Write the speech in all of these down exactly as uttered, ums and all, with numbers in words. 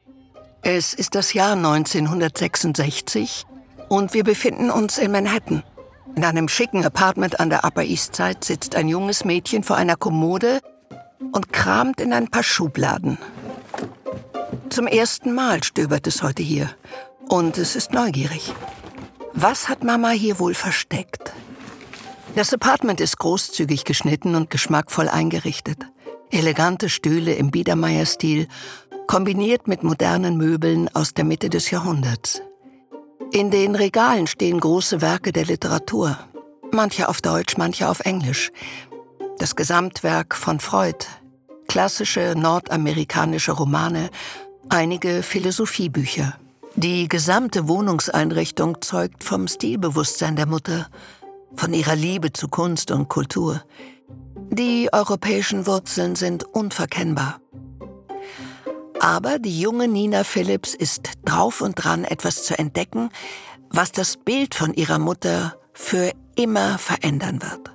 Es ist das Jahr neunzehnhundertsechsundsechzig und wir befinden uns in Manhattan. In einem schicken Apartment an der Upper East Side sitzt ein junges Mädchen vor einer Kommode und kramt in ein paar Schubladen. Zum ersten Mal stöbert es heute hier und es ist neugierig. Was hat Mama hier wohl versteckt? Das Apartment ist großzügig geschnitten und geschmackvoll eingerichtet. Elegante Stühle im Biedermeier-Stil, kombiniert mit modernen Möbeln aus der Mitte des Jahrhunderts. In den Regalen stehen große Werke der Literatur, manche auf Deutsch, manche auf Englisch. Das Gesamtwerk von Freud, klassische nordamerikanische Romane, einige Philosophiebücher. Die gesamte Wohnungseinrichtung zeugt vom Stilbewusstsein der Mutter, von ihrer Liebe zu Kunst und Kultur. Die europäischen Wurzeln sind unverkennbar. Aber die junge Nina Phillips ist drauf und dran, etwas zu entdecken, was das Bild von ihrer Mutter für immer verändern wird.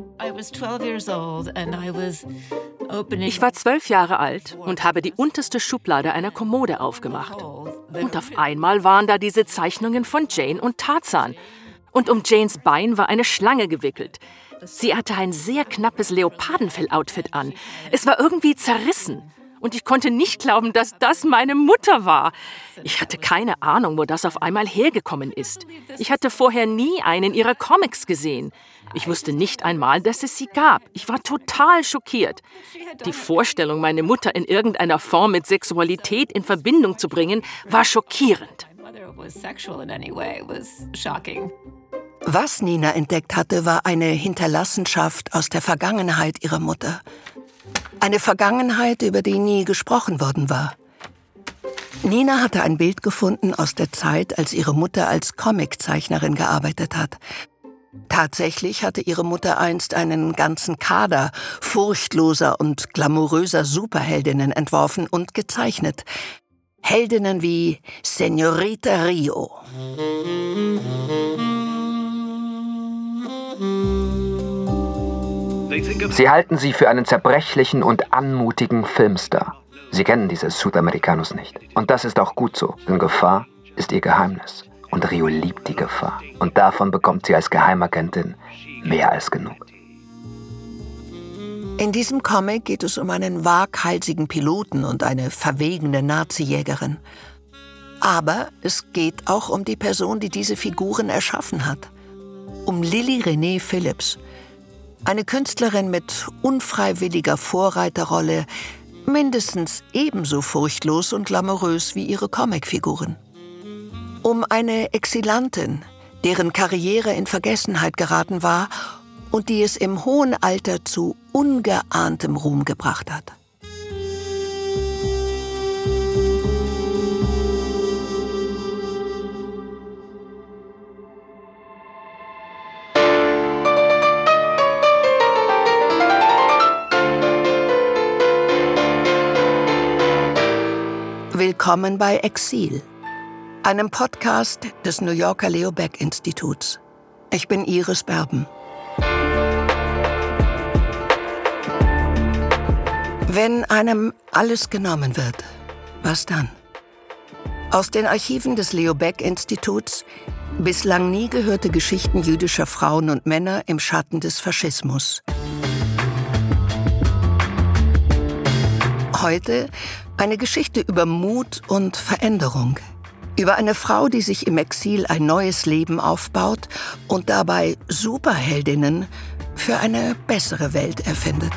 Ich war zwölf Jahre alt und habe die unterste Schublade einer Kommode aufgemacht. Und auf einmal waren da diese Zeichnungen von Jane und Tarzan. Und um Janes Bein war eine Schlange gewickelt. Sie hatte ein sehr knappes Leopardenfell-Outfit an. Es war irgendwie zerrissen. Und ich konnte nicht glauben, dass das meine Mutter war. Ich hatte keine Ahnung, wo das auf einmal hergekommen ist. Ich hatte vorher nie einen ihrer Comics gesehen. Ich wusste nicht einmal, dass es sie gab. Ich war total schockiert. Die Vorstellung, meine Mutter in irgendeiner Form mit Sexualität in Verbindung zu bringen, war schockierend. Was Nina entdeckt hatte, war eine Hinterlassenschaft aus der Vergangenheit ihrer Mutter. Eine Vergangenheit, über die nie gesprochen worden war. Nina hatte ein Bild gefunden aus der Zeit, als ihre Mutter als Comiczeichnerin gearbeitet hat. Tatsächlich hatte ihre Mutter einst einen ganzen Kader furchtloser und glamouröser Superheldinnen entworfen und gezeichnet. Heldinnen wie Señorita Rio. Sie halten sie für einen zerbrechlichen und anmutigen Filmstar. Sie kennen diese Südamericanos nicht. Und das ist auch gut so, denn Gefahr ist ihr Geheimnis. Und Rio liebt die Gefahr. Und davon bekommt sie als Geheimagentin mehr als genug. In diesem Comic geht es um einen waghalsigen Piloten und eine verwegene Nazi-Jägerin. Aber es geht auch um die Person, die diese Figuren erschaffen hat. Um Lily Renee Phillips. Eine Künstlerin mit unfreiwilliger Vorreiterrolle, mindestens ebenso furchtlos und glamourös wie ihre Comicfiguren. Um eine Exilantin, deren Karriere in Vergessenheit geraten war und die es im hohen Alter zu ungeahntem Ruhm gebracht hat. Willkommen bei Exil, einem Podcast des New Yorker Leo Baeck Instituts. Ich bin Iris Berben. Wenn einem alles genommen wird, was dann? Aus den Archiven des Leo Baeck Instituts bislang nie gehörte Geschichten jüdischer Frauen und Männer im Schatten des Faschismus. Heute eine Geschichte über Mut und Veränderung. Über eine Frau, die sich im Exil ein neues Leben aufbaut und dabei Superheldinnen für eine bessere Welt erfindet.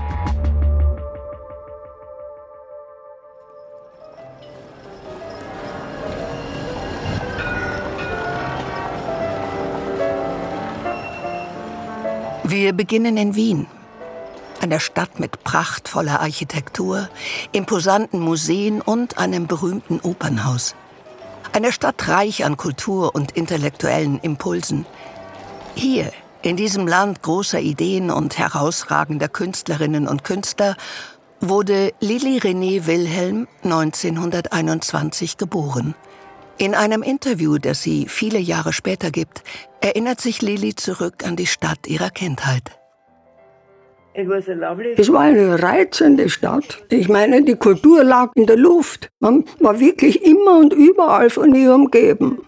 Wir beginnen in Wien. Einer Stadt mit prachtvoller Architektur, imposanten Museen und einem berühmten Opernhaus. Eine Stadt reich an Kultur und intellektuellen Impulsen. Hier, in diesem Land großer Ideen und herausragender Künstlerinnen und Künstler, wurde Lily Renee Wilhelm neunzehnhunderteinundzwanzig geboren. In einem Interview, das sie viele Jahre später gibt, erinnert sich Lily zurück an die Stadt ihrer Kindheit. Es war eine reizende Stadt. Ich meine, die Kultur lag in der Luft. Man war wirklich immer und überall von ihr umgeben.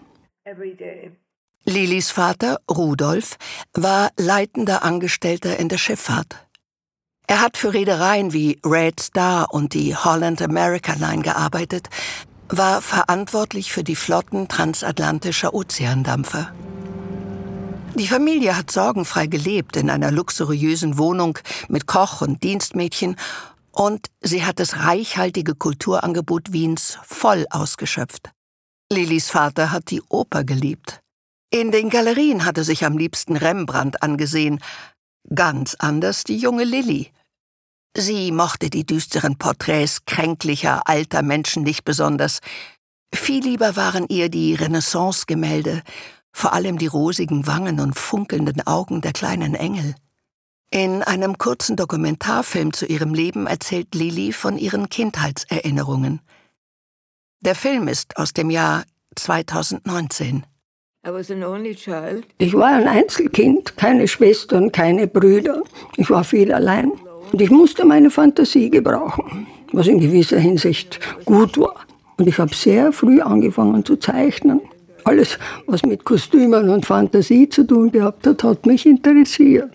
Lilis Vater, Rudolf, war leitender Angestellter in der Schifffahrt. Er hat für Reedereien wie Red Star und die Holland America Line gearbeitet, war verantwortlich für die Flotten transatlantischer Ozeandampfer. Die Familie hat sorgenfrei gelebt in einer luxuriösen Wohnung mit Koch und Dienstmädchen und sie hat das reichhaltige Kulturangebot Wiens voll ausgeschöpft. Lilis Vater hat die Oper geliebt. In den Galerien hat er sich am liebsten Rembrandt angesehen. Ganz anders die junge Lili. Sie mochte die düsteren Porträts kränklicher, alter Menschen nicht besonders. Viel lieber waren ihr die Renaissance-Gemälde, vor allem die rosigen Wangen und funkelnden Augen der kleinen Engel. In einem kurzen Dokumentarfilm zu ihrem Leben erzählt Lili von ihren Kindheitserinnerungen. Der Film ist aus dem Jahr zweitausendneunzehn. Ich war ein Einzelkind, keine Schwestern, keine Brüder. Ich war viel allein und ich musste meine Fantasie gebrauchen, was in gewisser Hinsicht gut war. Und ich habe sehr früh angefangen zu zeichnen. Alles, was mit Kostümen und Fantasie zu tun gehabt hat, hat mich interessiert.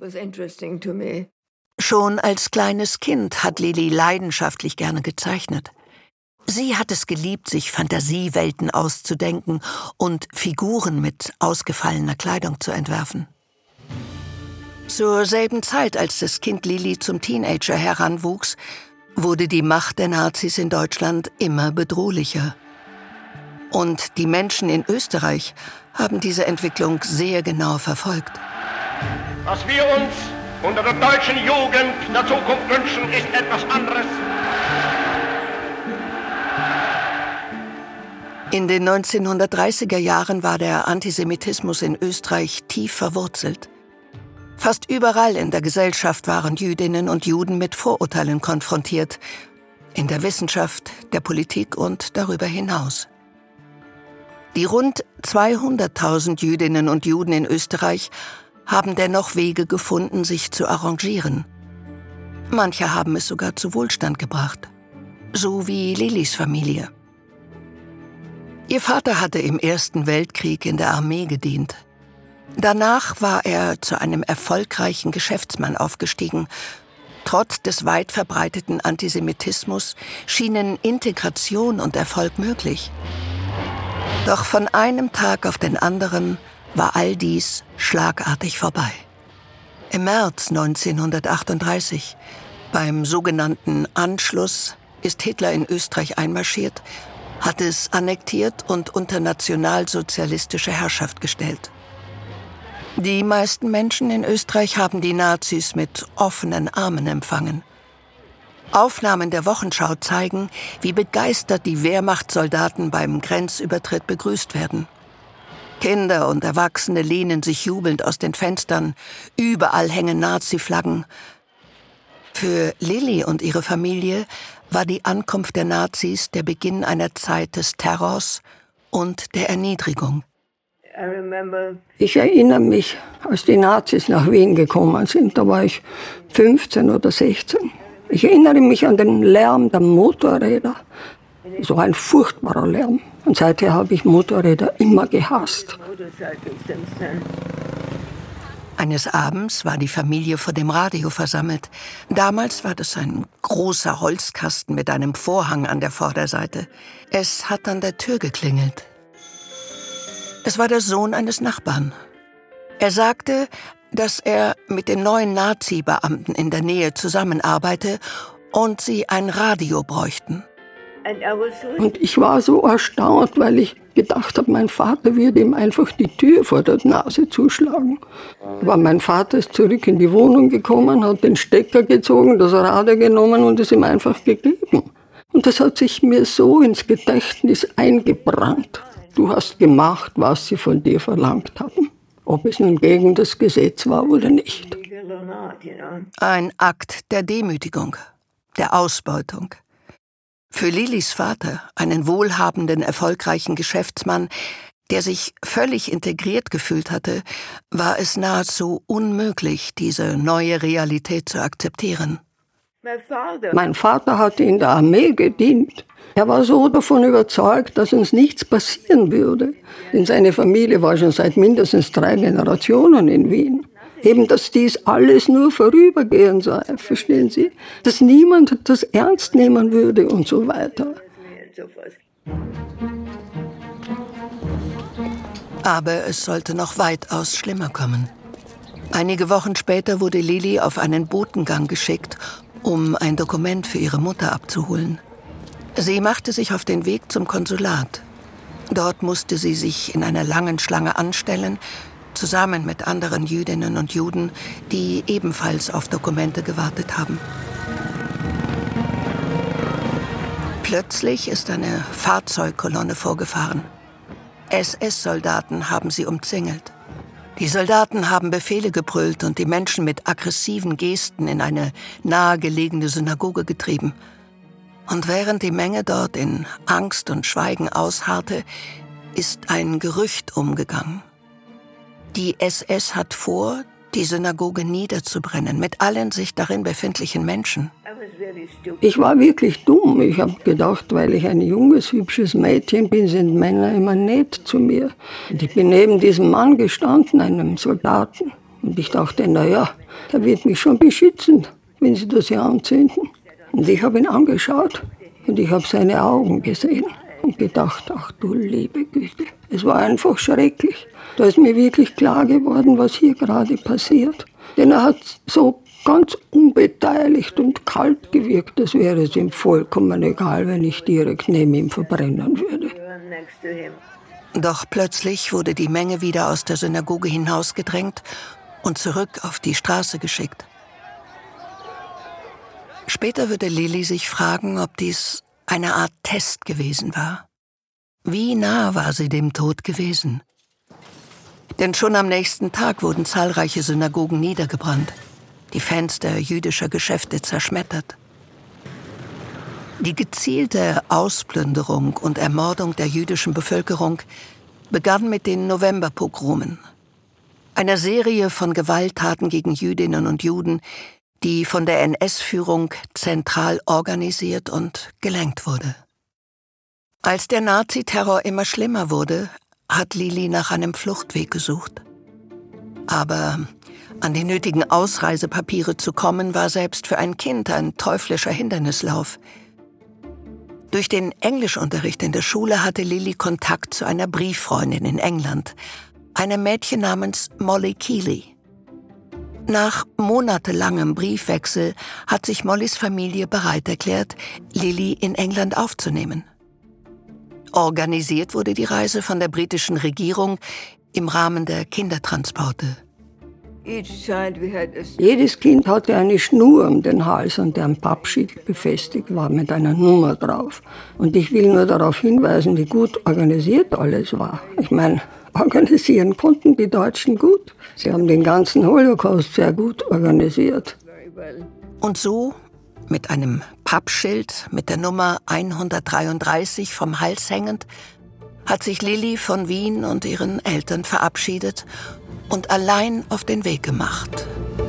Schon als kleines Kind hat Lili leidenschaftlich gerne gezeichnet. Sie hat es geliebt, sich Fantasiewelten auszudenken und Figuren mit ausgefallener Kleidung zu entwerfen. Zur selben Zeit, als das Kind Lili zum Teenager heranwuchs, wurde die Macht der Nazis in Deutschland immer bedrohlicher. Und die Menschen in Österreich haben diese Entwicklung sehr genau verfolgt. Was wir uns unter der deutschen Jugend der Zukunft wünschen, ist etwas anderes. In den neunzehnhundertdreißiger Jahren war der Antisemitismus in Österreich tief verwurzelt. Fast überall in der Gesellschaft waren Jüdinnen und Juden mit Vorurteilen konfrontiert. In der Wissenschaft, der Politik und darüber hinaus. Die rund zweihunderttausend Jüdinnen und Juden in Österreich haben dennoch Wege gefunden, sich zu arrangieren. Manche haben es sogar zu Wohlstand gebracht. So wie Lilis Familie. Ihr Vater hatte im Ersten Weltkrieg in der Armee gedient. Danach war er zu einem erfolgreichen Geschäftsmann aufgestiegen. Trotz des weit verbreiteten Antisemitismus schienen Integration und Erfolg möglich. Doch von einem Tag auf den anderen war all dies schlagartig vorbei. Im März neunzehnhundertachtunddreißig, beim sogenannten Anschluss, ist Hitler in Österreich einmarschiert, hat es annektiert und unter nationalsozialistische Herrschaft gestellt. Die meisten Menschen in Österreich haben die Nazis mit offenen Armen empfangen. Aufnahmen der Wochenschau zeigen, wie begeistert die Wehrmachtssoldaten beim Grenzübertritt begrüßt werden. Kinder und Erwachsene lehnen sich jubelnd aus den Fenstern, überall hängen Nazi-Flaggen. Für Lili und ihre Familie war die Ankunft der Nazis der Beginn einer Zeit des Terrors und der Erniedrigung. Ich erinnere mich, als die Nazis nach Wien gekommen sind, da war ich fünfzehn oder sechzehn. Ich erinnere mich an den Lärm der Motorräder. Es war ein furchtbarer Lärm. Und seither habe ich Motorräder immer gehasst. Eines Abends war die Familie vor dem Radio versammelt. Damals war das ein großer Holzkasten mit einem Vorhang an der Vorderseite. Es hat an der Tür geklingelt. Es war der Sohn eines Nachbarn. Er sagte, dass er mit den neuen Nazi-Beamten in der Nähe zusammenarbeite und sie ein Radio bräuchten. Und ich war so erstaunt, weil ich gedacht habe, mein Vater würde ihm einfach die Tür vor der Nase zuschlagen. Aber mein Vater ist zurück in die Wohnung gekommen, hat den Stecker gezogen, das Radio genommen und es ihm einfach gegeben. Und das hat sich mir so ins Gedächtnis eingebrannt. Du hast gemacht, was sie von dir verlangt haben. Ob es nun gegen das Gesetz war oder nicht. Ein Akt der Demütigung, der Ausbeutung. Für Lilis Vater, einen wohlhabenden, erfolgreichen Geschäftsmann, der sich völlig integriert gefühlt hatte, war es nahezu unmöglich, diese neue Realität zu akzeptieren. Mein Vater hatte in der Armee gedient. Er war so davon überzeugt, dass uns nichts passieren würde. Denn seine Familie war schon seit mindestens drei Generationen in Wien. Eben, dass dies alles nur vorübergehend sei, verstehen Sie? Dass niemand das ernst nehmen würde und so weiter. Aber es sollte noch weitaus schlimmer kommen. Einige Wochen später wurde Lili auf einen Botengang geschickt, um ein Dokument für ihre Mutter abzuholen. Sie machte sich auf den Weg zum Konsulat. Dort musste sie sich in einer langen Schlange anstellen, zusammen mit anderen Jüdinnen und Juden, die ebenfalls auf Dokumente gewartet haben. Plötzlich ist eine Fahrzeugkolonne vorgefahren. S S-Soldaten haben sie umzingelt. Die Soldaten haben Befehle gebrüllt und die Menschen mit aggressiven Gesten in eine nahegelegene Synagoge getrieben. Und während die Menge dort in Angst und Schweigen ausharrte, ist ein Gerücht umgegangen. Die S S hat vor, die Synagoge niederzubrennen, mit allen sich darin befindlichen Menschen. Ich war wirklich dumm. Ich habe gedacht, weil ich ein junges, hübsches Mädchen bin, sind Männer immer nett zu mir. Und ich bin neben diesem Mann gestanden, einem Soldaten. Und ich dachte, naja, der wird mich schon beschützen, wenn sie das hier anzünden. Und ich habe ihn angeschaut und ich habe seine Augen gesehen und gedacht, ach du liebe Güte. Es war einfach schrecklich. Da ist mir wirklich klar geworden, was hier gerade passiert. Denn er hat so ganz unbeteiligt und kalt gewirkt, als wäre es ihm vollkommen egal, wenn ich direkt neben ihm verbrennen würde. Doch plötzlich wurde die Menge wieder aus der Synagoge hinausgedrängt und zurück auf die Straße geschickt. Später würde Lili sich fragen, ob dies eine Art Test gewesen war. Wie nah war sie dem Tod gewesen? Denn schon am nächsten Tag wurden zahlreiche Synagogen niedergebrannt, die Fenster jüdischer Geschäfte zerschmettert. Die gezielte Ausplünderung und Ermordung der jüdischen Bevölkerung begann mit den Novemberpogromen, einer Serie von Gewalttaten gegen Jüdinnen und Juden, die von der N S-Führung zentral organisiert und gelenkt wurde. Als der Naziterror immer schlimmer wurde, hat Lili nach einem Fluchtweg gesucht. Aber an die nötigen Ausreisepapiere zu kommen, war selbst für ein Kind ein teuflischer Hindernislauf. Durch den Englischunterricht in der Schule hatte Lili Kontakt zu einer Brieffreundin in England, einem Mädchen namens Molly Keeley. Nach monatelangem Briefwechsel hat sich Mollys Familie bereit erklärt, Lili in England aufzunehmen. Organisiert wurde die Reise von der britischen Regierung im Rahmen der Kindertransporte. Jedes Kind hatte eine Schnur um den Hals, an der ein Pappschild befestigt war mit einer Nummer drauf. Und ich will nur darauf hinweisen, wie gut organisiert alles war. Ich meine, organisieren konnten die Deutschen gut. Sie haben den ganzen Holocaust sehr gut organisiert. Und so, mit einem Pappschild mit der Nummer hundertdreiunddreißig vom Hals hängend, hat sich Lili von Wien und ihren Eltern verabschiedet und allein auf den Weg gemacht.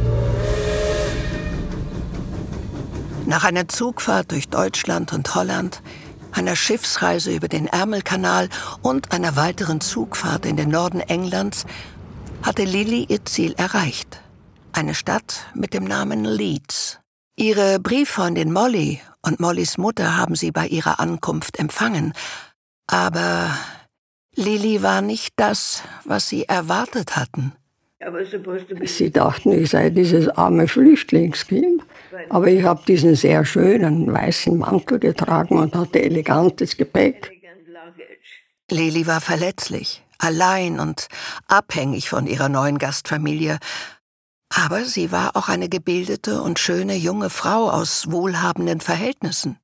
Nach einer Zugfahrt durch Deutschland und Holland, einer Schiffsreise über den Ärmelkanal und einer weiteren Zugfahrt in den Norden Englands hatte Lili ihr Ziel erreicht. Eine Stadt mit dem Namen Leeds. Ihre Brieffreundin Molly und Mollys Mutter haben sie bei ihrer Ankunft empfangen. Aber Lili war nicht das, was sie erwartet hatten. Sie dachten, ich sei dieses arme Flüchtlingskind. Aber ich habe diesen sehr schönen weißen Mantel getragen und hatte elegantes Gepäck. Lili war verletzlich, allein und abhängig von ihrer neuen Gastfamilie. Aber sie war auch eine gebildete und schöne junge Frau aus wohlhabenden Verhältnissen.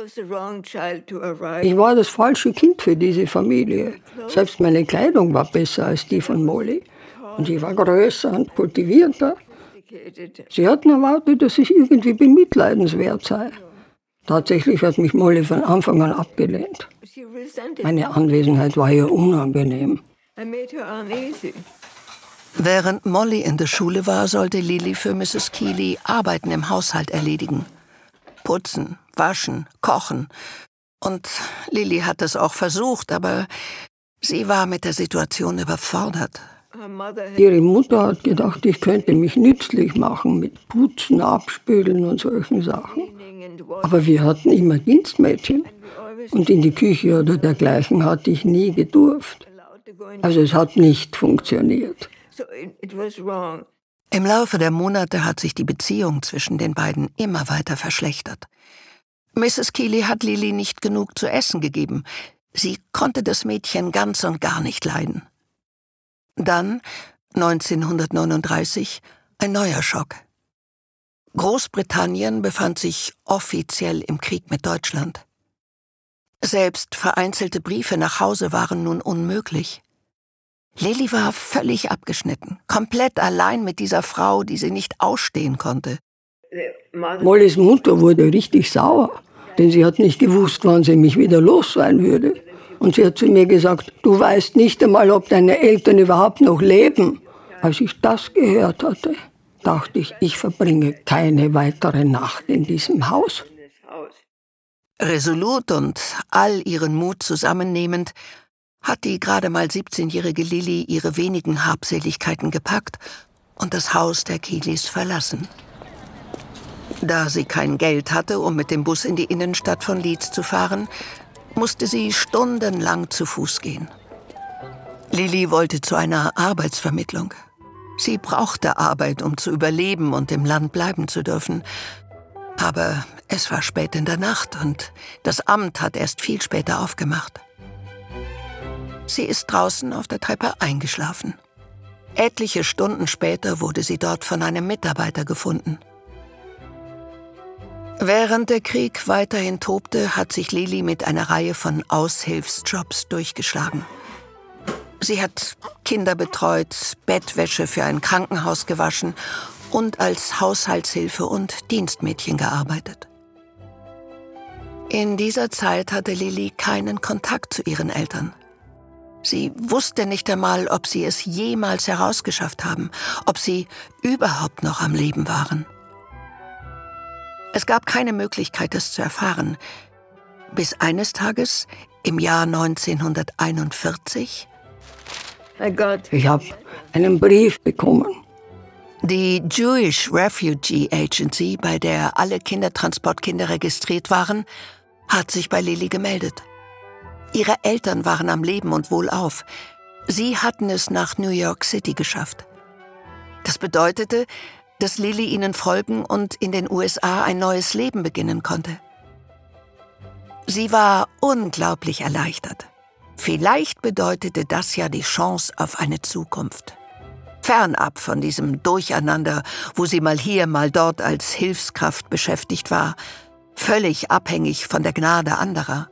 Ich war das falsche Kind für diese Familie. Selbst meine Kleidung war besser als die von Molly. Und ich war größer und kultivierter. Sie hatten erwartet, dass ich irgendwie bemitleidenswert sei. Tatsächlich hat mich Molly von Anfang an abgelehnt. Meine Anwesenheit war ihr unangenehm. Während Molly in der Schule war, sollte Lily für Misses Keeley Arbeiten im Haushalt erledigen. Putzen, waschen, kochen. Und Lily hat es auch versucht, aber sie war mit der Situation überfordert. Ihre Mutter hat gedacht, ich könnte mich nützlich machen mit Putzen, Abspülen und solchen Sachen. Aber wir hatten immer Dienstmädchen. Und in die Küche oder dergleichen hatte ich nie gedurft. Also es hat nicht funktioniert. Im Laufe der Monate hat sich die Beziehung zwischen den beiden immer weiter verschlechtert. Misses Keeley hat Lily nicht genug zu essen gegeben. Sie konnte das Mädchen ganz und gar nicht leiden. Dann, neunzehnhundertneununddreißig, ein neuer Schock. Großbritannien befand sich offiziell im Krieg mit Deutschland. Selbst vereinzelte Briefe nach Hause waren nun unmöglich. Lily war völlig abgeschnitten, komplett allein mit dieser Frau, die sie nicht ausstehen konnte. Mollys Mutter wurde richtig sauer, denn sie hat nicht gewusst, wann sie mich wieder los sein würde. Und sie hat zu mir gesagt, du weißt nicht einmal, ob deine Eltern überhaupt noch leben. Als ich das gehört hatte, dachte ich, ich verbringe keine weitere Nacht in diesem Haus. Resolut und all ihren Mut zusammennehmend, hat die gerade mal siebzehnjährige Lily ihre wenigen Habseligkeiten gepackt und das Haus der Keeleys verlassen. Da sie kein Geld hatte, um mit dem Bus in die Innenstadt von Leeds zu fahren, musste sie stundenlang zu Fuß gehen. Lily wollte zu einer Arbeitsvermittlung. Sie brauchte Arbeit, um zu überleben und im Land bleiben zu dürfen. Aber es war spät in der Nacht und das Amt hat erst viel später aufgemacht. Sie ist draußen auf der Treppe eingeschlafen. Etliche Stunden später wurde sie dort von einem Mitarbeiter gefunden. Während der Krieg weiterhin tobte, hat sich Lily mit einer Reihe von Aushilfsjobs durchgeschlagen. Sie hat Kinder betreut, Bettwäsche für ein Krankenhaus gewaschen und als Haushaltshilfe und Dienstmädchen gearbeitet. In dieser Zeit hatte Lily keinen Kontakt zu ihren Eltern. Sie wusste nicht einmal, ob sie es jemals herausgeschafft haben, ob sie überhaupt noch am Leben waren. Es gab keine Möglichkeit, es zu erfahren, bis eines Tages im Jahr neunzehnhunderteinundvierzig ich habe einen Brief bekommen. Die Jewish Refugee Agency, bei der alle Kindertransportkinder registriert waren, hat sich bei Lily gemeldet. Ihre Eltern waren am Leben und wohlauf. Sie hatten es nach New York City geschafft. Das bedeutete, dass Lily ihnen folgen und in den U S A ein neues Leben beginnen konnte. Sie war unglaublich erleichtert. Vielleicht bedeutete das ja die Chance auf eine Zukunft. Fernab von diesem Durcheinander, wo sie mal hier, mal dort als Hilfskraft beschäftigt war, völlig abhängig von der Gnade anderer.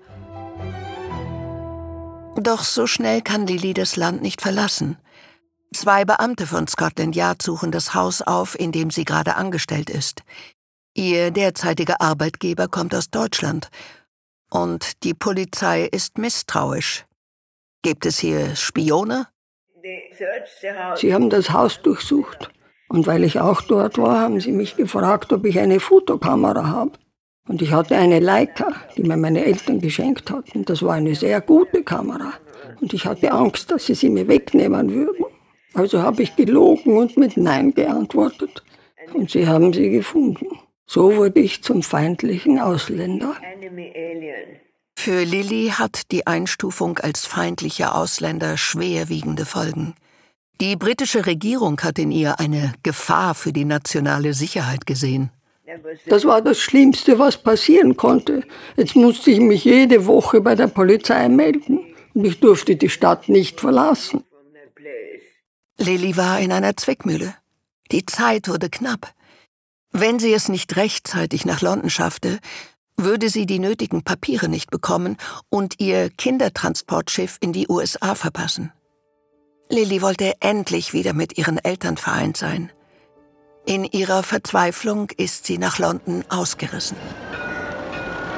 Doch so schnell kann Lily das Land nicht verlassen. Zwei Beamte von Scotland Yard suchen das Haus auf, in dem sie gerade angestellt ist. Ihr derzeitiger Arbeitgeber kommt aus Deutschland. Und die Polizei ist misstrauisch. Gibt es hier Spione? Sie haben das Haus durchsucht. Und weil ich auch dort war, haben sie mich gefragt, ob ich eine Fotokamera habe. Und ich hatte eine Leica, die mir meine Eltern geschenkt hatten. Das war eine sehr gute Kamera. Und ich hatte Angst, dass sie sie mir wegnehmen würden. Also habe ich gelogen und mit Nein geantwortet. Und sie haben sie gefunden. So wurde ich zum feindlichen Ausländer. Für Lily hat die Einstufung als feindlicher Ausländer schwerwiegende Folgen. Die britische Regierung hat in ihr eine Gefahr für die nationale Sicherheit gesehen. Das war das Schlimmste, was passieren konnte. Jetzt musste ich mich jede Woche bei der Polizei melden. Und ich durfte die Stadt nicht verlassen. Lily war in einer Zwickmühle. Die Zeit wurde knapp. Wenn sie es nicht rechtzeitig nach London schaffte, würde sie die nötigen Papiere nicht bekommen und ihr Kindertransportschiff in die U S A verpassen. Lily wollte endlich wieder mit ihren Eltern vereint sein. In ihrer Verzweiflung ist sie nach London ausgerissen.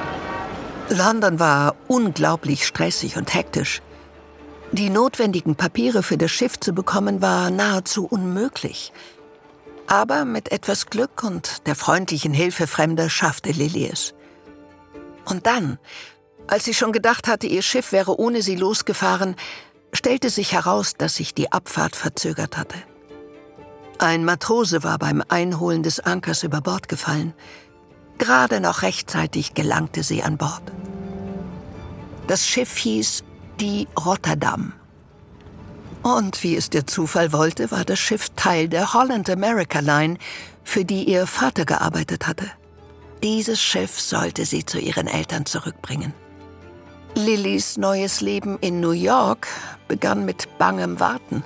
London war unglaublich stressig und hektisch. Die notwendigen Papiere für das Schiff zu bekommen, war nahezu unmöglich. Aber mit etwas Glück und der freundlichen Hilfe Fremder schaffte Lily es. Und dann, als sie schon gedacht hatte, ihr Schiff wäre ohne sie losgefahren, stellte sich heraus, dass sich die Abfahrt verzögert hatte. Ein Matrose war beim Einholen des Ankers über Bord gefallen. Gerade noch rechtzeitig gelangte sie an Bord. Das Schiff hieß die Rotterdam. Und wie es der Zufall wollte, war das Schiff Teil der Holland America Line, für die ihr Vater gearbeitet hatte. Dieses Schiff sollte sie zu ihren Eltern zurückbringen. Lillys neues Leben in New York begann mit bangem Warten.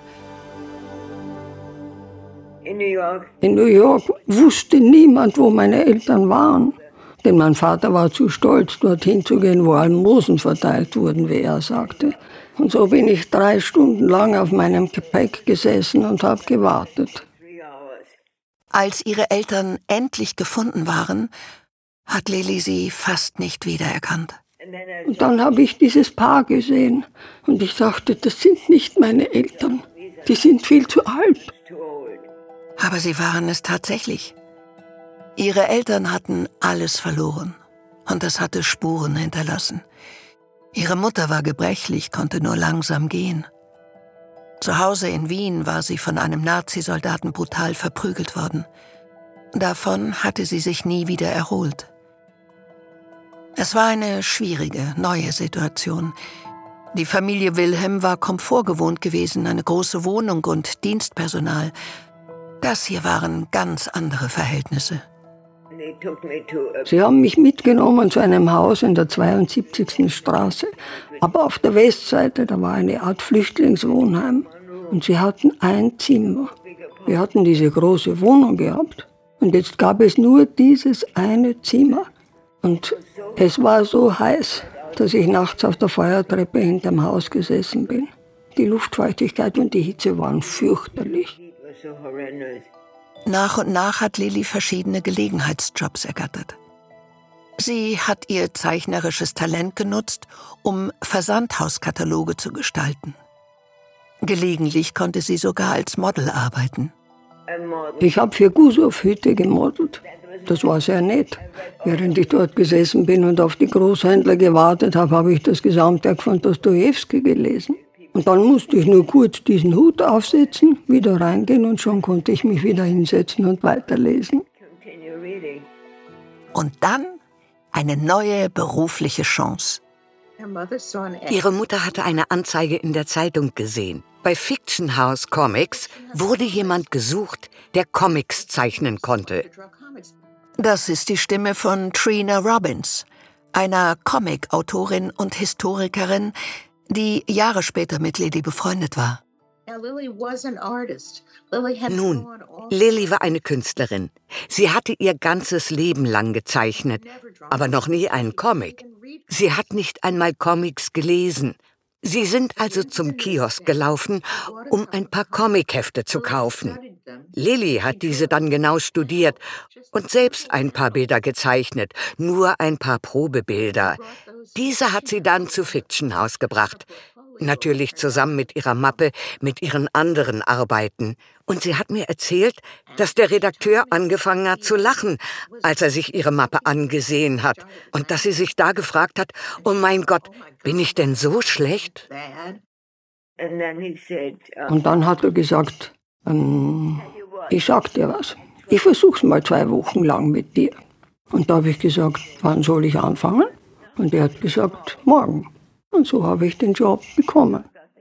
In New York? In New York wusste niemand, wo meine Eltern waren. Denn mein Vater war zu stolz, dorthin zu gehen, wo Almosen verteilt wurden, wie er sagte. Und so bin ich drei Stunden lang auf meinem Gepäck gesessen und habe gewartet. Als ihre Eltern endlich gefunden waren, hat Lily sie fast nicht wiedererkannt. Und dann habe ich dieses Paar gesehen und ich dachte, das sind nicht meine Eltern. Die sind viel zu alt. Aber sie waren es tatsächlich. Ihre Eltern hatten alles verloren und das hatte Spuren hinterlassen. Ihre Mutter war gebrechlich, konnte nur langsam gehen. Zu Hause in Wien war sie von einem Nazisoldaten brutal verprügelt worden. Davon hatte sie sich nie wieder erholt. Es war eine schwierige, neue Situation. Die Familie Wilhelm war komfortgewohnt gewesen, eine große Wohnung und Dienstpersonal. Das hier waren ganz andere Verhältnisse. Sie haben mich mitgenommen zu einem Haus in der zweiundsiebzigsten Straße. Aber auf der Westseite, da war eine Art Flüchtlingswohnheim. Und sie hatten ein Zimmer. Wir hatten diese große Wohnung gehabt. Und jetzt gab es nur dieses eine Zimmer. Und es war so heiß, dass ich nachts auf der Feuertreppe hinterm Haus gesessen bin. Die Luftfeuchtigkeit und die Hitze waren fürchterlich. Nach und nach hat Lily verschiedene Gelegenheitsjobs ergattert. Sie hat ihr zeichnerisches Talent genutzt, um Versandhauskataloge zu gestalten. Gelegentlich konnte sie sogar als Model arbeiten. Ich habe für Gusow-Hüte gemodelt. Das war sehr nett. Während ich dort gesessen bin und auf die Großhändler gewartet habe, habe ich das Gesamtwerk von Dostojewski gelesen. Und dann musste ich nur kurz diesen Hut aufsetzen, wieder reingehen und schon konnte ich mich wieder hinsetzen und weiterlesen. Und dann eine neue berufliche Chance. Ihre Mutter hatte eine Anzeige in der Zeitung gesehen. Bei Fiction House Comics wurde jemand gesucht, der Comics zeichnen konnte. Das ist die Stimme von Trina Robbins, einer Comic-Autorin und Historikerin, die Jahre später mit Lily befreundet war. Nun, Lily war eine Künstlerin. Sie hatte ihr ganzes Leben lang gezeichnet, aber noch nie einen Comic. Sie hat nicht einmal Comics gelesen. Sie sind also zum Kiosk gelaufen, um ein paar Comichefte zu kaufen. Lily hat diese dann genau studiert und selbst ein paar Bilder gezeichnet, nur ein paar Probebilder. Diese hat sie dann zu Fiction House gebracht. Natürlich zusammen mit ihrer Mappe, mit ihren anderen Arbeiten. Und sie hat mir erzählt, dass der Redakteur angefangen hat zu lachen, als er sich ihre Mappe angesehen hat. Und dass sie sich da gefragt hat, oh mein Gott, bin ich denn so schlecht? Und dann hat er gesagt, ähm, ich sag dir was, ich versuch's mal zwei Wochen lang mit dir. Und da habe ich gesagt, wann soll ich anfangen? Und er hat gesagt, morgen. Und so habe ich den Job bekommen.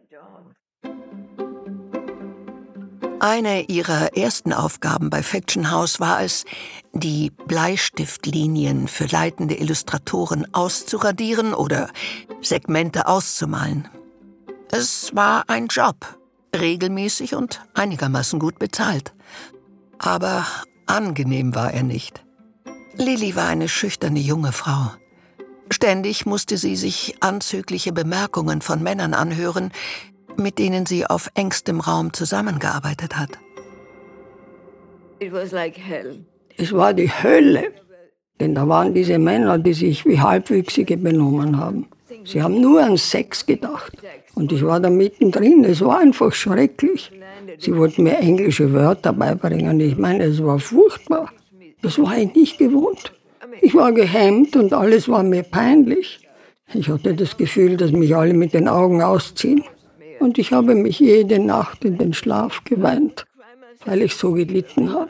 Eine ihrer ersten Aufgaben bei Fiction House war es, die Bleistiftlinien für leitende Illustratoren auszuradieren oder Segmente auszumalen. Es war ein Job, regelmäßig und einigermaßen gut bezahlt. Aber angenehm war er nicht. Lily war eine schüchterne junge Frau. Ständig musste sie sich anzügliche Bemerkungen von Männern anhören, mit denen sie auf engstem Raum zusammengearbeitet hat. Es war die Hölle. Denn da waren diese Männer, die sich wie Halbwüchsige benommen haben. Sie haben nur an Sex gedacht. Und ich war da mittendrin. Es war einfach schrecklich. Sie wollten mir englische Wörter beibringen. Ich meine, es war furchtbar. Das war ich nicht gewohnt. Ich war gehemmt und alles war mir peinlich. Ich hatte das Gefühl, dass mich alle mit den Augen ausziehen. Und ich habe mich jede Nacht in den Schlaf geweint, weil ich so gelitten habe.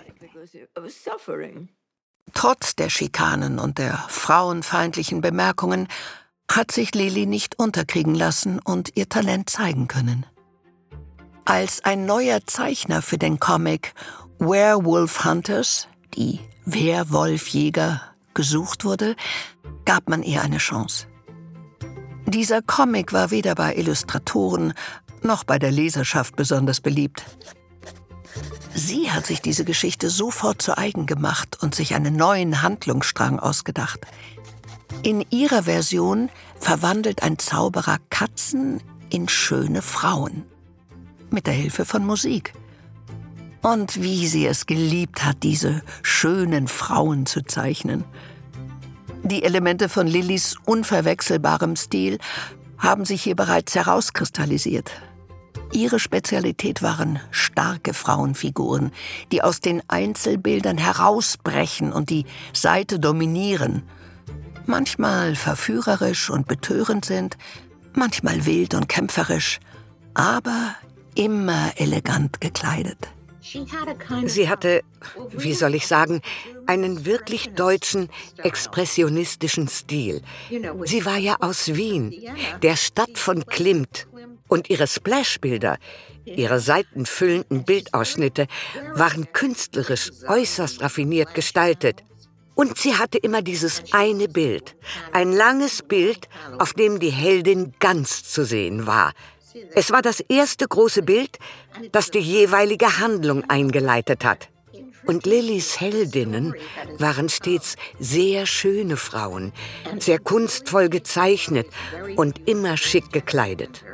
Trotz der Schikanen und der frauenfeindlichen Bemerkungen hat sich Lily nicht unterkriegen lassen und ihr Talent zeigen können. Als ein neuer Zeichner für den Comic Werewolf Hunters, die Werwolfjäger, gesucht wurde, gab man ihr eine Chance. Dieser Comic war weder bei Illustratoren noch bei der Leserschaft besonders beliebt. Sie hat sich diese Geschichte sofort zu eigen gemacht und sich einen neuen Handlungsstrang ausgedacht. In ihrer Version verwandelt ein Zauberer Katzen in schöne Frauen. Mit der Hilfe von Musik. Und wie sie es geliebt hat, diese schönen Frauen zu zeichnen. Die Elemente von Lillys unverwechselbarem Stil haben sich hier bereits herauskristallisiert. Ihre Spezialität waren starke Frauenfiguren, die aus den Einzelbildern herausbrechen und die Seite dominieren. Manchmal verführerisch und betörend sind, manchmal wild und kämpferisch, aber immer elegant gekleidet. Sie hatte, wie soll ich sagen, einen wirklich deutschen, expressionistischen Stil. Sie war ja aus Wien, der Stadt von Klimt. Und ihre Splashbilder, ihre seitenfüllenden Bildausschnitte, waren künstlerisch äußerst raffiniert gestaltet. Und sie hatte immer dieses eine Bild, ein langes Bild, auf dem die Heldin ganz zu sehen war. Es war das erste große Bild, das die jeweilige Handlung eingeleitet hat. Und Lillys Heldinnen waren stets sehr schöne Frauen, sehr kunstvoll gezeichnet und immer schick gekleidet.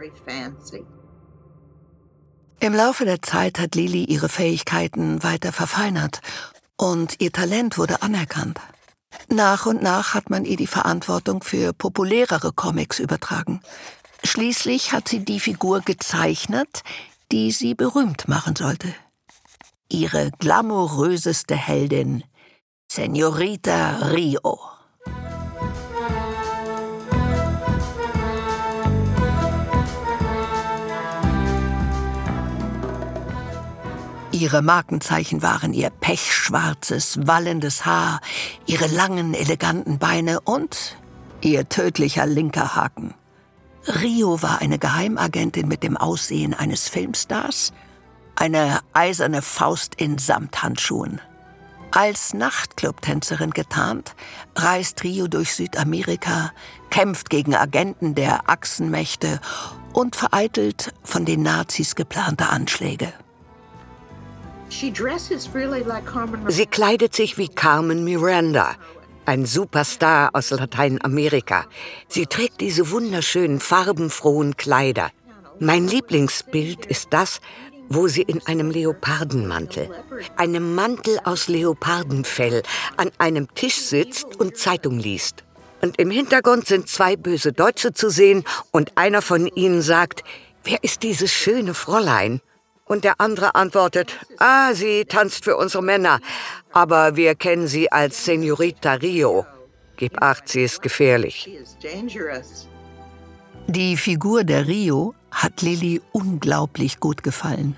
Im Laufe der Zeit hat Lily ihre Fähigkeiten weiter verfeinert und ihr Talent wurde anerkannt. Nach und nach hat man ihr die Verantwortung für populärere Comics übertragen. Schließlich hat sie die Figur gezeichnet, die sie berühmt machen sollte. Ihre glamouröseste Heldin, Señorita Rio. Ihre Markenzeichen waren ihr pechschwarzes, wallendes Haar, ihre langen, eleganten Beine und ihr tödlicher linker Haken. Rio war eine Geheimagentin mit dem Aussehen eines Filmstars, eine eiserne Faust in Samthandschuhen. Als Nachtclubtänzerin getarnt, reist Rio durch Südamerika, kämpft gegen Agenten der Achsenmächte und vereitelt von den Nazis geplante Anschläge. Sie kleidet sich wie Carmen Miranda, ein Superstar aus Lateinamerika. Sie trägt diese wunderschönen, farbenfrohen Kleider. Mein Lieblingsbild ist das, wo sie in einem Leopardenmantel, einem Mantel aus Leopardenfell, an einem Tisch sitzt und Zeitung liest. Und im Hintergrund sind zwei böse Deutsche zu sehen und einer von ihnen sagt, wer ist dieses schöne Fräulein? Und der andere antwortet, ah, sie tanzt für unsere Männer, aber wir kennen sie als Señorita Rio. Gib acht, sie ist gefährlich. Die Figur der Rio hat Lily unglaublich gut gefallen.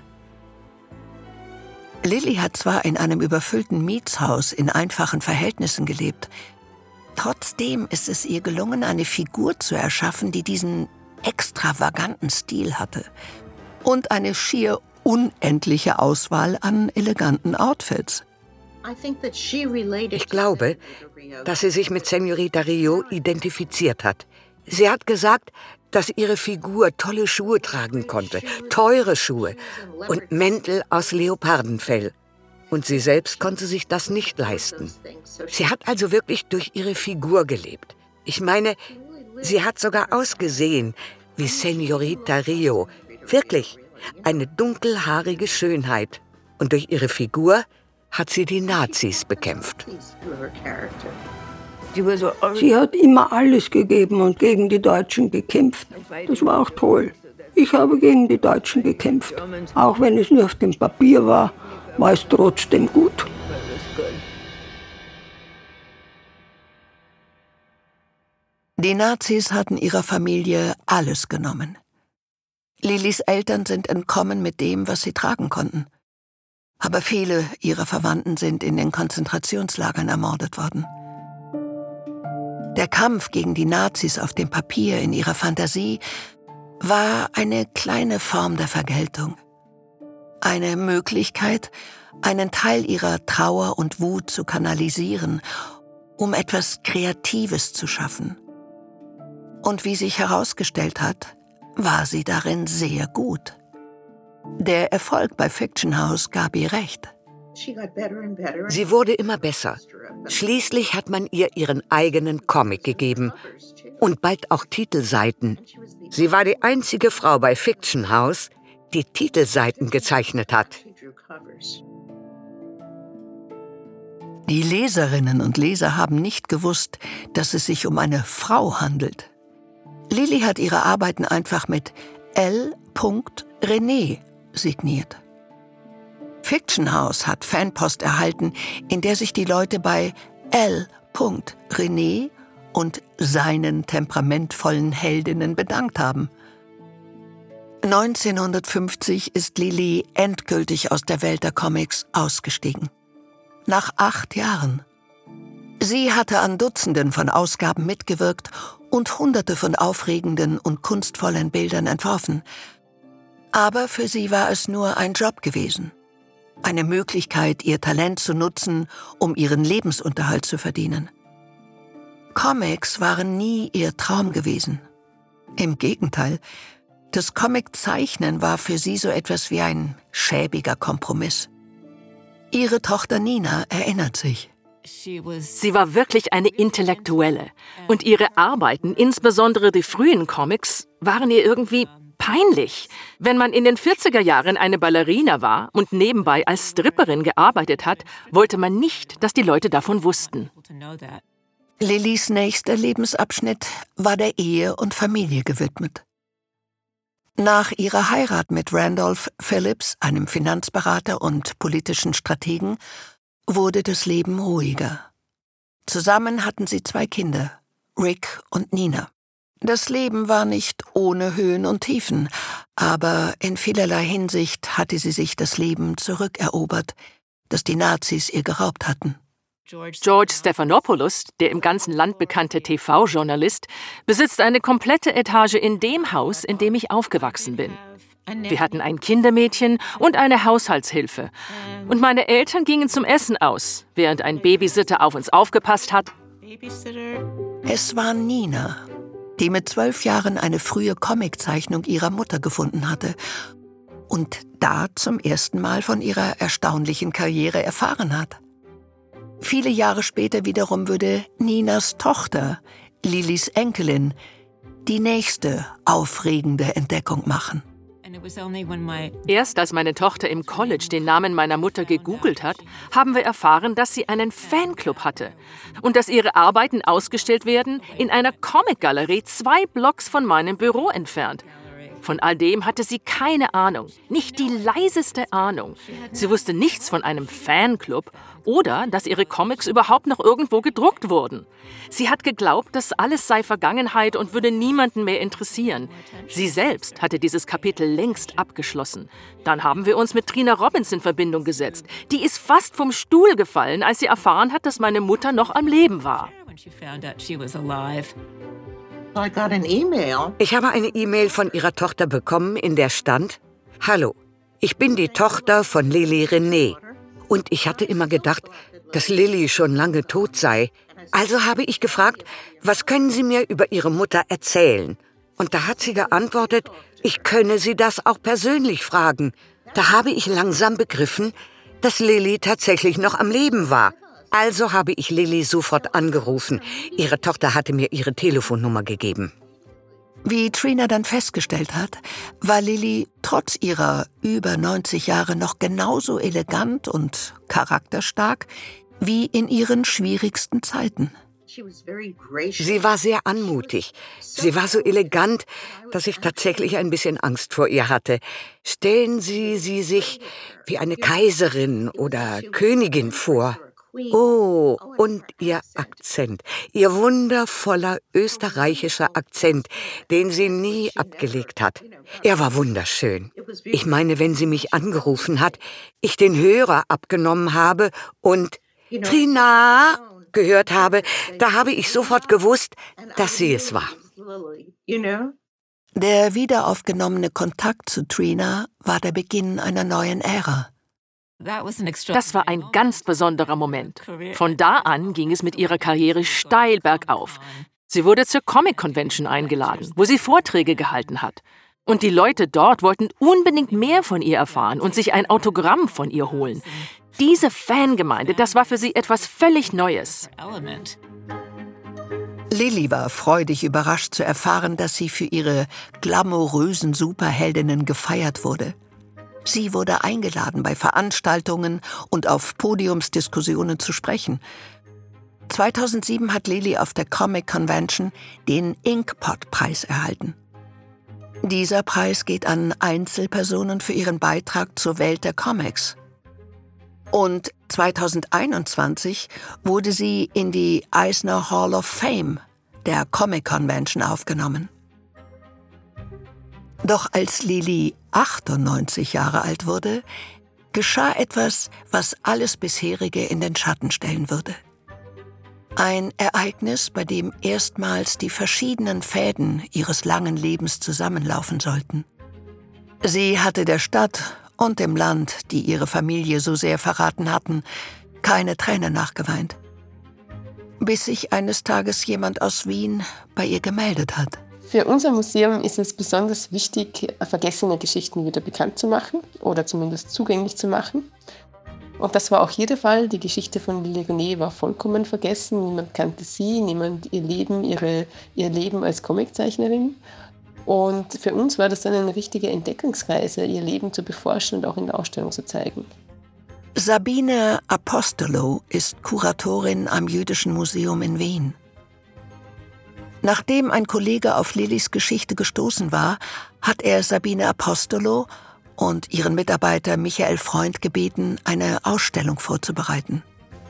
Lily hat zwar in einem überfüllten Mietshaus in einfachen Verhältnissen gelebt, trotzdem ist es ihr gelungen, eine Figur zu erschaffen, die diesen extravaganten Stil hatte und eine schier unendliche Auswahl an eleganten Outfits. Ich glaube, dass sie sich mit Señorita Rio identifiziert hat. Sie hat gesagt, dass ihre Figur tolle Schuhe tragen konnte, teure Schuhe und Mäntel aus Leopardenfell. Und sie selbst konnte sich das nicht leisten. Sie hat also wirklich durch ihre Figur gelebt. Ich meine, sie hat sogar ausgesehen wie Señorita Rio. Wirklich. Eine dunkelhaarige Schönheit. Und durch ihre Figur hat sie die Nazis bekämpft. Sie hat immer alles gegeben und gegen die Deutschen gekämpft. Das war auch toll. Ich habe gegen die Deutschen gekämpft. Auch wenn es nur auf dem Papier war, war es trotzdem gut. Die Nazis hatten ihrer Familie alles genommen. Lillys Eltern sind entkommen mit dem, was sie tragen konnten. Aber viele ihrer Verwandten sind in den Konzentrationslagern ermordet worden. Der Kampf gegen die Nazis auf dem Papier in ihrer Fantasie war eine kleine Form der Vergeltung. Eine Möglichkeit, einen Teil ihrer Trauer und Wut zu kanalisieren, um etwas Kreatives zu schaffen. Und wie sich herausgestellt hat, war sie darin sehr gut. Der Erfolg bei Fiction House gab ihr recht. Sie wurde immer besser. Schließlich hat man ihr ihren eigenen Comic gegeben und bald auch Titelseiten. Sie war die einzige Frau bei Fiction House, die Titelseiten gezeichnet hat. Die Leserinnen und Leser haben nicht gewusst, dass es sich um eine Frau handelt. Lilly hat ihre Arbeiten einfach mit L. René signiert. Fiction House hat Fanpost erhalten, in der sich die Leute bei L. René und seinen temperamentvollen Heldinnen bedankt haben. neunzehnhundertfünfzig ist Lilly endgültig aus der Welt der Comics ausgestiegen. Nach acht Jahren. Sie hatte an Dutzenden von Ausgaben mitgewirkt und Hunderte von aufregenden und kunstvollen Bildern entworfen. Aber für sie war es nur ein Job gewesen. Eine Möglichkeit, ihr Talent zu nutzen, um ihren Lebensunterhalt zu verdienen. Comics waren nie ihr Traum gewesen. Im Gegenteil, das Comiczeichnen war für sie so etwas wie ein schäbiger Kompromiss. Ihre Tochter Nina erinnert sich. Sie war wirklich eine Intellektuelle. Und ihre Arbeiten, insbesondere die frühen Comics, waren ihr irgendwie peinlich. Wenn man in den vierziger Jahren eine Ballerina war und nebenbei als Stripperin gearbeitet hat, wollte man nicht, dass die Leute davon wussten. Lillys nächster Lebensabschnitt war der Ehe und Familie gewidmet. Nach ihrer Heirat mit Randolph Phillips, einem Finanzberater und politischen Strategen, wurde das Leben ruhiger. Zusammen hatten sie zwei Kinder, Rick und Nina. Das Leben war nicht ohne Höhen und Tiefen, aber in vielerlei Hinsicht hatte sie sich das Leben zurückerobert, das die Nazis ihr geraubt hatten. George Stephanopoulos, der im ganzen Land bekannte T V-Journalist, besitzt eine komplette Etage in dem Haus, in dem ich aufgewachsen bin. Wir hatten ein Kindermädchen und eine Haushaltshilfe. Und meine Eltern gingen zum Essen aus, während ein Babysitter auf uns aufgepasst hat. Es war Nina, die mit zwölf Jahren eine frühe Comiczeichnung ihrer Mutter gefunden hatte und da zum ersten Mal von ihrer erstaunlichen Karriere erfahren hat. Viele Jahre später wiederum würde Ninas Tochter, Lillys Enkelin, die nächste aufregende Entdeckung machen. Erst als meine Tochter im College den Namen meiner Mutter gegoogelt hat, haben wir erfahren, dass sie einen Fanclub hatte und dass ihre Arbeiten ausgestellt werden in einer Comicgalerie zwei Blocks von meinem Büro entfernt. Von all dem hatte sie keine Ahnung, nicht die leiseste Ahnung. Sie wusste nichts von einem Fanclub oder dass ihre Comics überhaupt noch irgendwo gedruckt wurden. Sie hat geglaubt, das alles sei Vergangenheit und würde niemanden mehr interessieren. Sie selbst hatte dieses Kapitel längst abgeschlossen. Dann haben wir uns mit Trina Robbins in Verbindung gesetzt. Die ist fast vom Stuhl gefallen, als sie erfahren hat, dass meine Mutter noch am Leben war. Ich habe eine E-Mail von ihrer Tochter bekommen, in der stand: Hallo, ich bin die Tochter von Lilly René. Und ich hatte immer gedacht, dass Lilly schon lange tot sei. Also habe ich gefragt, was können Sie mir über Ihre Mutter erzählen? Und da hat sie geantwortet, ich könne sie das auch persönlich fragen. Da habe ich langsam begriffen, dass Lilly tatsächlich noch am Leben war. Also habe ich Lilly sofort angerufen. Ihre Tochter hatte mir ihre Telefonnummer gegeben. Wie Trina dann festgestellt hat, war Lilly trotz ihrer über neunzig Jahre noch genauso elegant und charakterstark wie in ihren schwierigsten Zeiten. Sie war sehr anmutig. Sie war so elegant, dass ich tatsächlich ein bisschen Angst vor ihr hatte. Stellen Sie sie sich wie eine Kaiserin oder Königin vor. Oh, und ihr Akzent, ihr wundervoller österreichischer Akzent, den sie nie abgelegt hat. Er war wunderschön. Ich meine, wenn sie mich angerufen hat, ich den Hörer abgenommen habe und Trina gehört habe, da habe ich sofort gewusst, dass sie es war. Der wiederaufgenommene Kontakt zu Trina war der Beginn einer neuen Ära. Das war ein ganz besonderer Moment. Von da an ging es mit ihrer Karriere steil bergauf. Sie wurde zur Comic Convention eingeladen, wo sie Vorträge gehalten hat. Und die Leute dort wollten unbedingt mehr von ihr erfahren und sich ein Autogramm von ihr holen. Diese Fangemeinde, das war für sie etwas völlig Neues. Lily war freudig überrascht zu erfahren, dass sie für ihre glamourösen Superheldinnen gefeiert wurde. Sie wurde eingeladen, bei Veranstaltungen und auf Podiumsdiskussionen zu sprechen. zweitausendsieben hat Lily auf der Comic Convention den Inkpot-Preis erhalten. Dieser Preis geht an Einzelpersonen für ihren Beitrag zur Welt der Comics. Und zweitausendeinundzwanzig wurde sie in die Eisner Hall of Fame der Comic Convention aufgenommen. Doch als Lily achtundneunzig Jahre alt wurde, geschah etwas, was alles bisherige in den Schatten stellen würde. Ein Ereignis, bei dem erstmals die verschiedenen Fäden ihres langen Lebens zusammenlaufen sollten. Sie hatte der Stadt und dem Land, die ihre Familie so sehr verraten hatten, keine Tränen nachgeweint. Bis sich eines Tages jemand aus Wien bei ihr gemeldet hat. Für unser Museum ist es besonders wichtig, vergessene Geschichten wieder bekannt zu machen oder zumindest zugänglich zu machen. Und das war auch hier der Fall. Die Geschichte von Lily René war vollkommen vergessen. Niemand kannte sie, niemand ihr Leben, ihre, ihr Leben als Comiczeichnerin. Und für uns war das dann eine richtige Entdeckungsreise, ihr Leben zu beforschen und auch in der Ausstellung zu zeigen. Sabine Apostolo ist Kuratorin am Jüdischen Museum in Wien. Nachdem ein Kollege auf Lillys Geschichte gestoßen war, hat er Sabine Apostolo und ihren Mitarbeiter Michael Freund gebeten, eine Ausstellung vorzubereiten.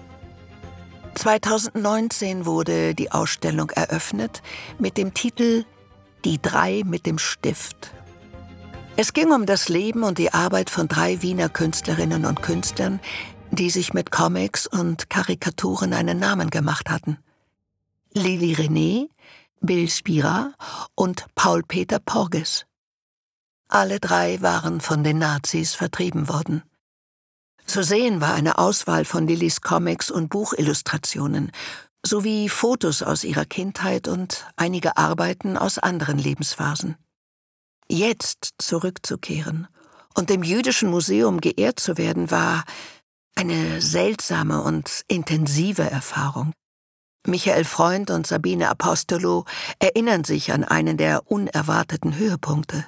zweitausendneunzehn wurde die Ausstellung eröffnet mit dem Titel »Die drei mit dem Stift«. Es ging um das Leben und die Arbeit von drei Wiener Künstlerinnen und Künstlern, die sich mit Comics und Karikaturen einen Namen gemacht hatten. Lily René, Bill Spira und Paul-Peter Porges. Alle drei waren von den Nazis vertrieben worden. Zu sehen war eine Auswahl von Lillys Comics und Buchillustrationen, sowie Fotos aus ihrer Kindheit und einige Arbeiten aus anderen Lebensphasen. Jetzt zurückzukehren und im Jüdischen Museum geehrt zu werden, war eine seltsame und intensive Erfahrung. Michael Freund und Sabine Apostolo erinnern sich an einen der unerwarteten Höhepunkte.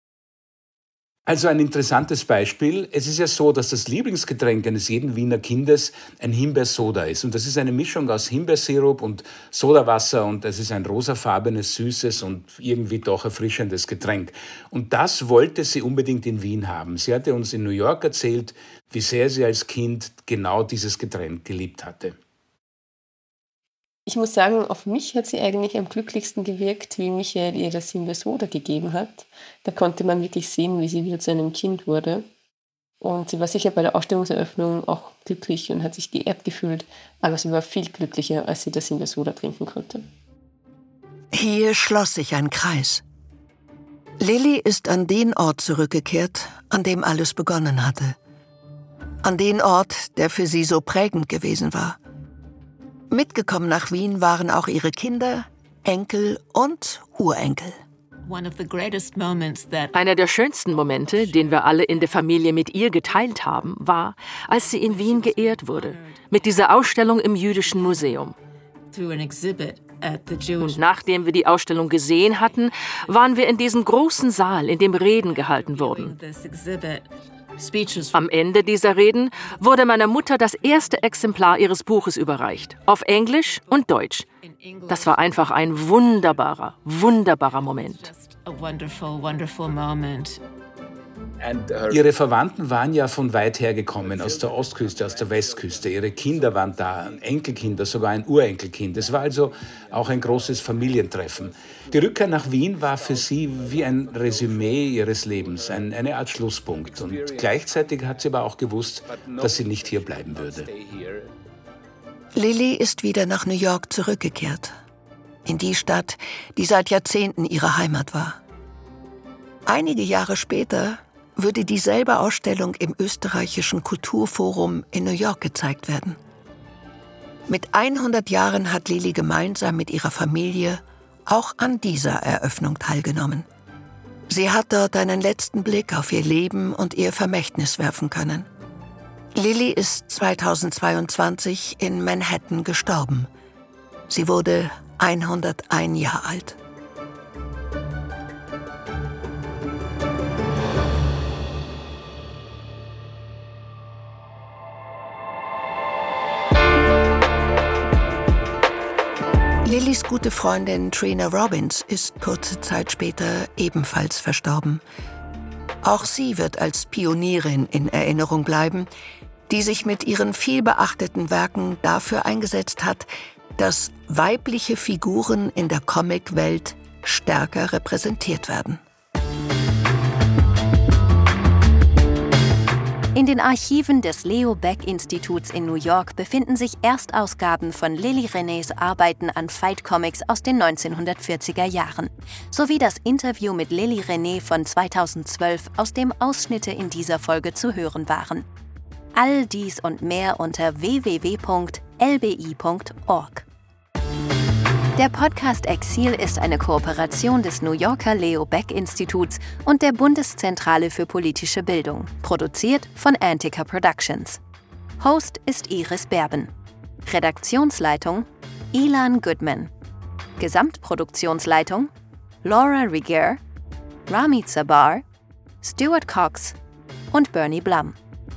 Also ein interessantes Beispiel. Es ist ja so, dass das Lieblingsgetränk eines jeden Wiener Kindes ein Himbeersoda ist. Und das ist eine Mischung aus Himbeersirup und Sodawasser und es ist ein rosafarbenes, süßes und irgendwie doch erfrischendes Getränk. Und das wollte sie unbedingt in Wien haben. Sie hatte uns in New York erzählt, wie sehr sie als Kind genau dieses Getränk geliebt hatte. Ich muss sagen, auf mich hat sie eigentlich am glücklichsten gewirkt, wie Michael ihr das Himbeersoda gegeben hat. Da konnte man wirklich sehen, wie sie wieder zu einem Kind wurde. Und sie war sicher bei der Ausstellungseröffnung auch glücklich und hat sich geehrt gefühlt. Aber sie war viel glücklicher, als sie das Himbeersoda trinken konnte. Hier schloss sich ein Kreis. Lily ist an den Ort zurückgekehrt, an dem alles begonnen hatte. An den Ort, der für sie so prägend gewesen war. Mitgekommen nach Wien waren auch ihre Kinder, Enkel und Urenkel. Einer der schönsten Momente, den wir alle in der Familie mit ihr geteilt haben, war, als sie in Wien geehrt wurde, mit dieser Ausstellung im Jüdischen Museum. Und nachdem wir die Ausstellung gesehen hatten, waren wir in diesem großen Saal, in dem Reden gehalten wurden. Am Ende dieser Reden wurde meiner Mutter das erste Exemplar ihres Buches überreicht, auf Englisch und Deutsch. Das war einfach ein wunderbarer, wunderbarer Moment. Ihre Verwandten waren ja von weit her gekommen, aus der Ostküste, aus der Westküste. Ihre Kinder waren da, Enkelkinder, sogar ein Urenkelkind. Es war also auch ein großes Familientreffen. Die Rückkehr nach Wien war für sie wie ein Resümee ihres Lebens, ein, eine Art Schlusspunkt. Und gleichzeitig hat sie aber auch gewusst, dass sie nicht hier bleiben würde. Lily ist wieder nach New York zurückgekehrt. In die Stadt, die seit Jahrzehnten ihre Heimat war. Einige Jahre später würde dieselbe Ausstellung im österreichischen Kulturforum in New York gezeigt werden. Mit hundert Jahren hat Lily gemeinsam mit ihrer Familie auch an dieser Eröffnung teilgenommen. Sie hat dort einen letzten Blick auf ihr Leben und ihr Vermächtnis werfen können. Lily ist zweitausendzweiundzwanzig in Manhattan gestorben. Sie wurde hunderteins Jahre alt. Lillys gute Freundin Trina Robbins ist kurze Zeit später ebenfalls verstorben. Auch sie wird als Pionierin in Erinnerung bleiben, die sich mit ihren vielbeachteten Werken dafür eingesetzt hat, dass weibliche Figuren in der Comicwelt stärker repräsentiert werden. In den Archiven des Leo Baeck Instituts in New York befinden sich Erstausgaben von Lily Renés Arbeiten an Fight Comics aus den neunzehnhundertvierziger Jahren, sowie das Interview mit Lily René von zweitausendzwölf, aus dem Ausschnitte in dieser Folge zu hören waren. All dies und mehr unter w w w punkt l b i punkt org. Der Podcast Exil ist eine Kooperation des New Yorker Leo Baeck Instituts und der Bundeszentrale für politische Bildung, produziert von Antica Productions. Host ist Iris Berben. Redaktionsleitung Ilan Goodman. Gesamtproduktionsleitung Laura Rigueur, Rami Zabar, Stuart Cox und Bernie Blum.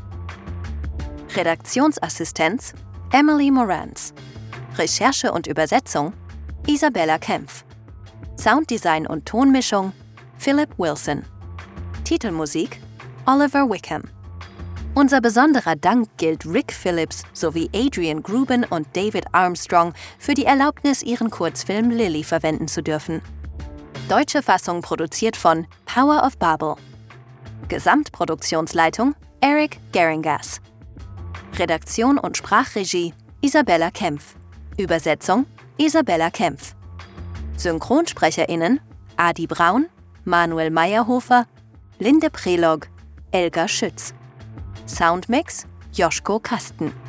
Redaktionsassistenz Emily Moranz. Recherche und Übersetzung Isabella Kempf. Sounddesign und Tonmischung Philip Wilson. Titelmusik Oliver Wickham. Unser besonderer Dank gilt Rick Phillips sowie Adrian Gruben und David Armstrong für die Erlaubnis, ihren Kurzfilm Lily verwenden zu dürfen. Deutsche Fassung produziert von Power of Babel. Gesamtproduktionsleitung Eric Geringas. Redaktion und Sprachregie Isabella Kempf. Übersetzung Isabella Kempf. SynchronsprecherInnen Adi Braun, Manuel Meyerhofer, Linde Prelog, Elga Schütz. Soundmix Joschko Kasten.